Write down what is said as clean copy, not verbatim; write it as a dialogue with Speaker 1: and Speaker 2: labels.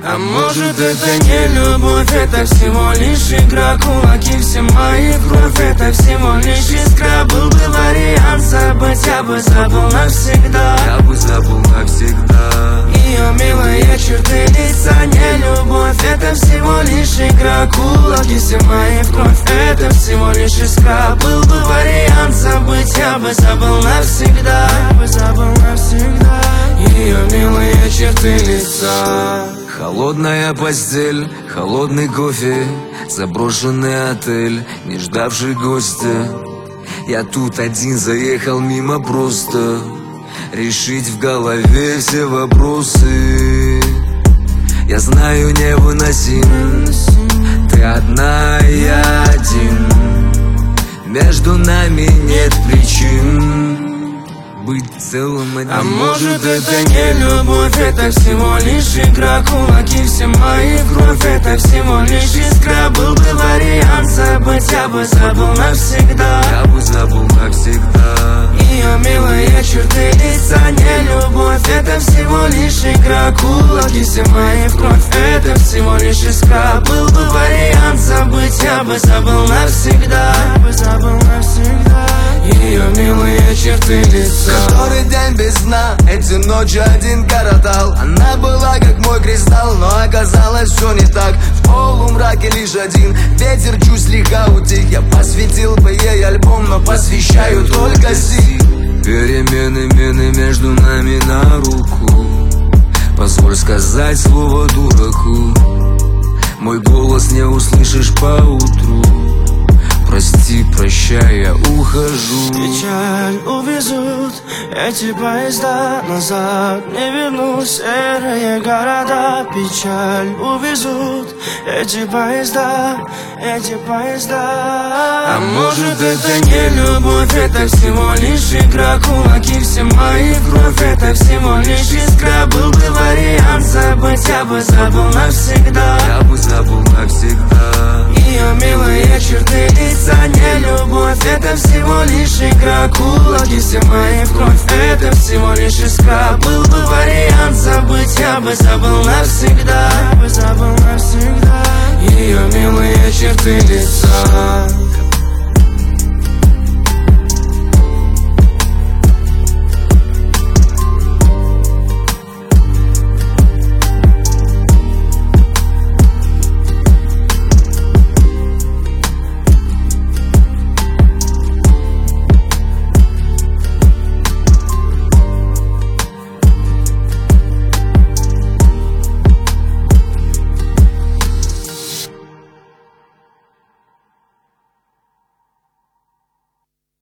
Speaker 1: А может это не любовь, это всего лишь игра. Кулаки все мои, кровь, это всего лишь искра. Был бы вариант забыть, я бы забыл навсегда.
Speaker 2: Я бы забыл навсегда.
Speaker 1: Ее милые черты лица, не любовь, это всего лишь игра. Кулаки все мои в кровь, это всего лишь искра. Был бы вариант забыть, я бы забыл навсегда. Я бы забыл навсегда. Ее милые черты лица.
Speaker 2: Холодная постель, холодный кофе, заброшенный отель, не ждавший гостя. Я тут один заехал мимо просто решить в голове все вопросы. Я знаю, невыносим, ты одна, я один. Между нами нет причин быть целым одним.
Speaker 1: А может это не любовь, это всего лишь игра. Кулаки все мои, кровь, это всего лишь искра. Был бы вариант забыть, я бы забыл навсегда.
Speaker 2: Я бы забыл навсегда.
Speaker 1: Ее милые черты лица, не любовь, это всего лишь игра. Кулаки все мои в кровь, это всего лишь искра. Был бы вариант забыть, я бы забыл навсегда. Я бы забыл навсегда. Ее милые черты лица.
Speaker 3: Который день без сна, эти ночи один коротал. Она была как мой кристалл, но оказалось все не так. В полумраке лишь один ветер чуть слегка утих. Я посвятил бы ей альбом, но посвящаю только стих.
Speaker 2: Перемены, мены между нами на руку. Позволь сказать слово дураку. Мой голос не услышишь поутру. Прости, прощай, я ухожу.
Speaker 1: Печаль увезут эти поезда, назад не вернусь. Серые города. Печаль увезут эти поезда, эти поезда. А может это не любовь, это всего лишь игра. Кулаки все мои, кровь, это всего лишь искра. Был бы вариант забыть, я бы забыл навсегда.
Speaker 2: Я бы забыл навсегда.
Speaker 1: Ее милые черты лица, не любовь, это всего лишь игра. Кулаки все мои в кровь, это всего лишь искра. Был бы вариант забыть, я бы забыл навсегда. Я бы забыл навсегда. Ее милые черты лица.